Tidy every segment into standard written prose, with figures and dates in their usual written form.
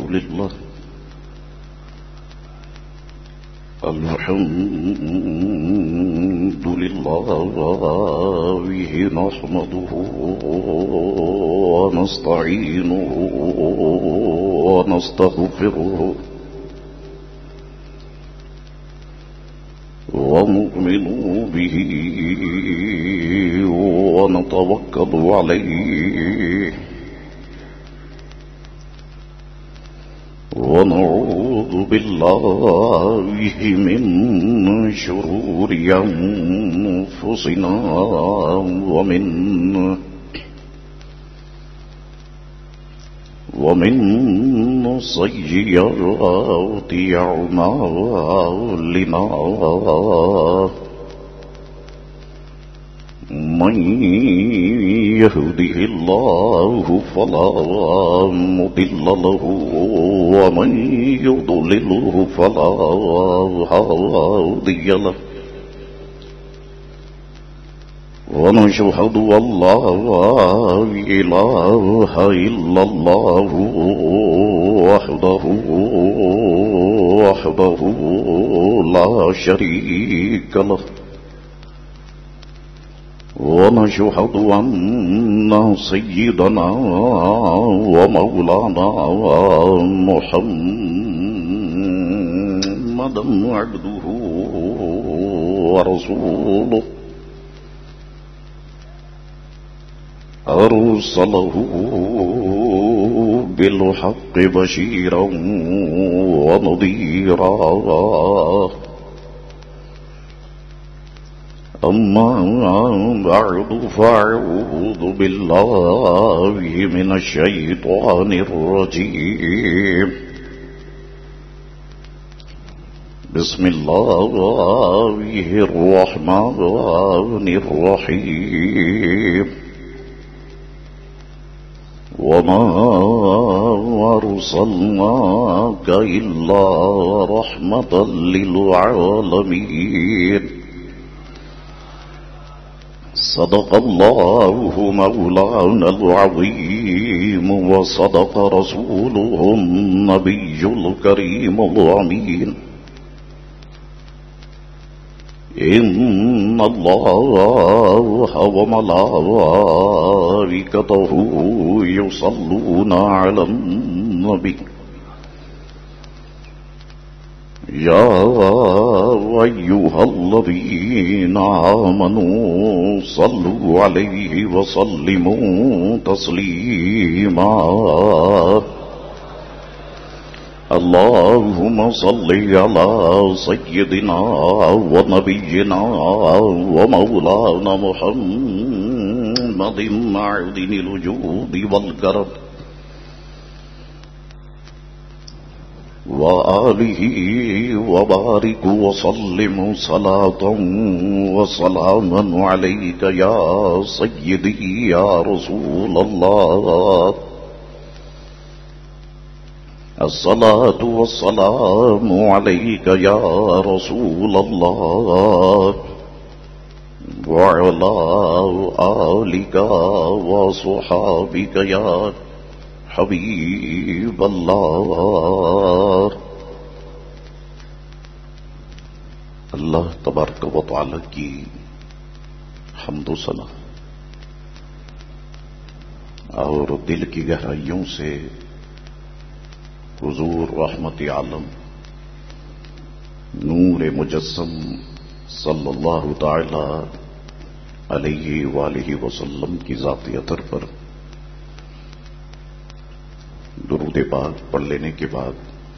لله الحمد لله نحمده ونستعينه ونستغفره ونؤمن به ونتوكل عليه ونعوذ بالله من شرور أنفسنا ومن سيئات أعمالنا من يهده الله فلا مضل له ومن يضلله فلا هادي له ونشهد أن لا إله إلا الله وحده لا شريك له ونشهد أن سيدنا ومولانا محمدا عبده ورسوله أرسله بالحق بشيرا ونذيرا أما بعد فأعوذ بالله من الشيطان الرجيم بسم الله الرحمن الرحيم وما أرسلناك إلا رحمة للعالمين صدق الله مولانا العظيم وصدق رسوله النبي الكريم الأمين إن الله وملائكته يصلون على النبي يا أيها الذين آمنوا صلوا عليه وسلموا تسليما اللهم صل على سيدنا ونبينا ومولانا محمد معدن الوجود والكرم وآله وبارك وسلم صلاة وسلاما عليك يا سيدي يا رسول الله الصلاة والسلام عليك يا رسول الله وعلى آلك وصحابك يا حبیب اللہ. اللہ تبارک و تعالی کی حمد و ثنا اور دل کی گہرائیوں سے حضور رحمت عالم نور مجسم صلی اللہ تعالی علیہ وآلہ وسلم کی ذات اطہر پر درود پاک پڑھ لینے کے بعد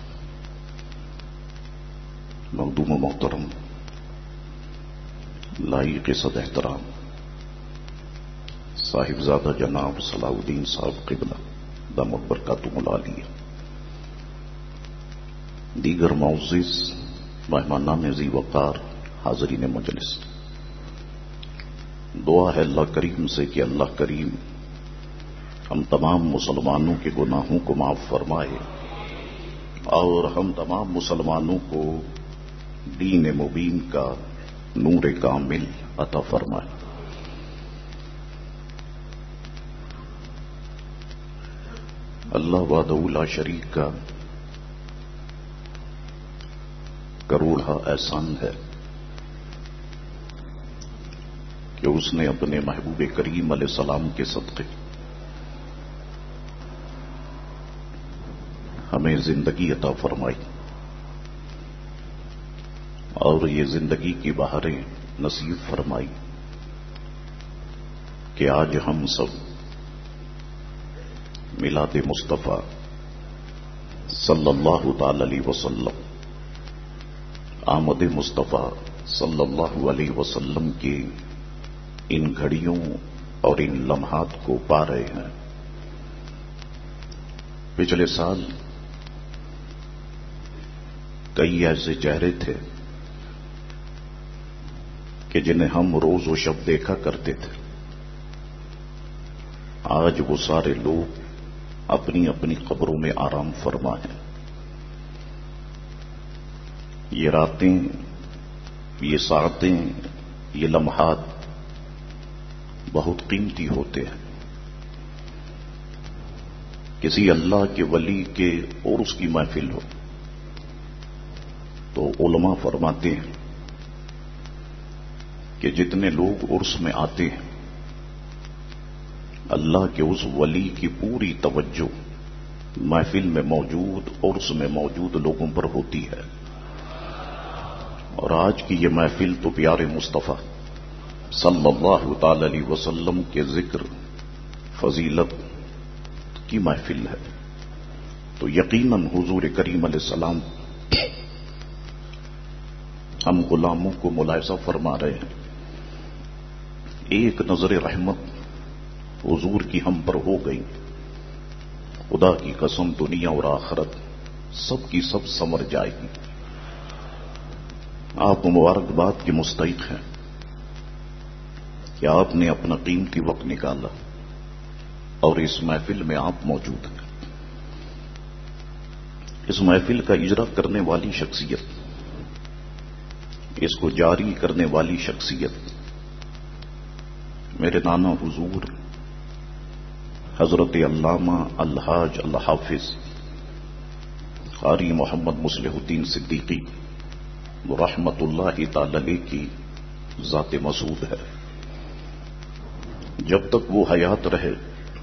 مخدوم و محترم لائق صد احترام صاحبزادہ جناب صلاح الدین صاحب قبلہ دامت برکاتہ العالیہ، دیگر معزز مہمانان ذی وقار حاضرین مجلس، دعا ہے اللہ کریم سے کہ اللہ کریم ہم تمام مسلمانوں کے گناہوں کو معاف فرمائے اور ہم تمام مسلمانوں کو دین مبین کا نور کامل عطا فرمائے. اللہ وحدہ لا شریک کا کروڑا احسان ہے کہ اس نے اپنے محبوب کریم علیہ السلام کے صدقے ہمیں زندگی عطا فرمائی اور یہ زندگی کی بہاریں نصیب فرمائی کہ آج ہم سب میلاد مصطفیٰ صلی اللہ تعالی علیہ وسلم آمد مصطفیٰ صلی اللہ علیہ وسلم کی ان گھڑیوں اور ان لمحات کو پا رہے ہیں۔ پچھلے سال کئی ایسے چہرے تھے کہ جنہیں ہم روز و شب دیکھا کرتے تھے، آج وہ سارے لوگ اپنی اپنی قبروں میں آرام فرما ہیں۔ یہ راتیں، یہ ساعتیں، یہ لمحات بہت قیمتی ہوتے ہیں۔ کسی اللہ کے ولی کے عرس کی محفل ہو تو علماء فرماتے ہیں کہ جتنے لوگ عرس میں آتے ہیں اللہ کے اس ولی کی پوری توجہ محفل میں موجود عرس میں موجود لوگوں پر ہوتی ہے۔ اور آج کی یہ محفل تو پیارے مصطفیٰ صلی اللہ تعالی علیہ وسلم کے ذکر فضیلت کی محفل ہے، تو یقیناً حضور کریم علیہ السلام ہم غلاموں کو ملاحظہ فرما رہے ہیں۔ ایک نظر رحمت حضور کی ہم پر ہو گئی، خدا کی قسم دنیا اور آخرت سب کی سب سنور جائے گی۔ آپ مبارکباد کے مستحق ہیں کہ آپ نے اپنا قیمتی وقت نکالا اور اس محفل میں آپ موجود ہیں۔ اس محفل کا اجرا کرنے والی شخصیت، اس کو جاری کرنے والی شخصیت میرے نانا حضور حضرت علامہ الحاج الحافظ قاری محمد مصلح الدین صدیقی رحمت اللہ تعالی علیہ کی ذات مسعود ہے۔ جب تک وہ حیات رہے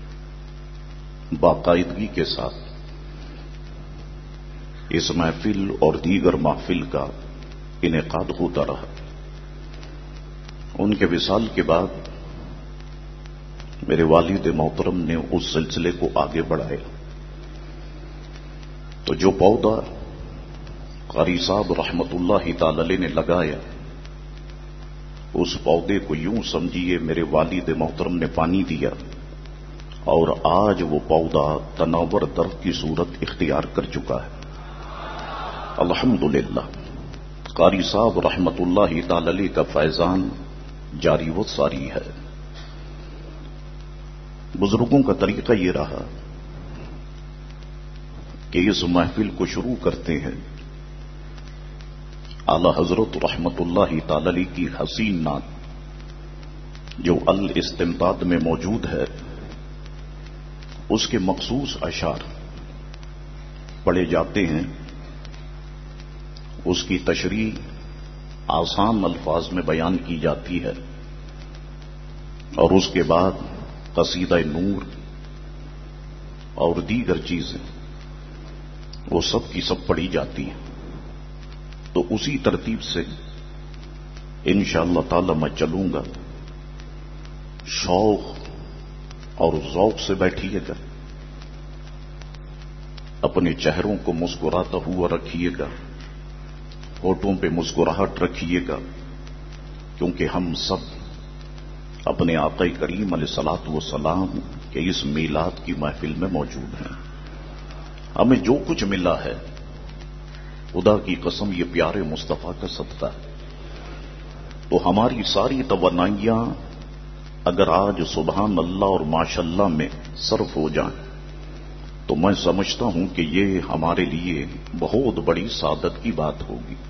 باقاعدگی کے ساتھ اس محفل اور دیگر محفل کا انعقاد ہوتا رہا۔ ان کے وصال کے بعد میرے والد محترم نے اس سلسلے کو آگے بڑھایا، تو جو پودا قاری صاحب رحمت اللہ تعالی علیہ نے لگایا، اس پودے کو یوں سمجھیے میرے والد محترم نے پانی دیا اور آج وہ پودا تناور درخت کی صورت اختیار کر چکا ہے۔ الحمدللہ قاری صاحب رحمت اللہ تعالی علیہ کا فیضان جاری و ساری ہے۔ بزرگوں کا طریقہ یہ رہا کہ اس محفل کو شروع کرتے ہیں اعلی حضرت رحمت اللہ تعالی علیہ کی حسین نعت جو الاستمداد میں موجود ہے، اس کے مخصوص اشعار پڑھے جاتے ہیں، اس کی تشریح آسان الفاظ میں بیان کی جاتی ہے، اور اس کے بعد قصیدہ نور اور دیگر چیزیں وہ سب کی سب پڑھی جاتی ہیں۔ تو اسی ترتیب سے انشاءاللہ تعالی میں چلوں گا، شوق اور ذوق سے بیٹھیے گا، اپنے چہروں کو مسکراتا ہوا رکھیے گا، ہونٹوں پہ مسکراہٹ رکھیے گا، کیونکہ ہم سب اپنے آقا کریم علیہ الصلوۃ والسلام کے اس میلاد کی محفل میں موجود ہیں۔ ہمیں جو کچھ ملا ہے خدا کی قسم یہ پیارے مصطفیٰ کا صدقہ ہے، تو ہماری ساری توانائیاں اگر آج سبحان اللہ اور ماشاءاللہ میں صرف ہو جائیں تو میں سمجھتا ہوں کہ یہ ہمارے لیے بہت بڑی سعادت کی بات ہوگی۔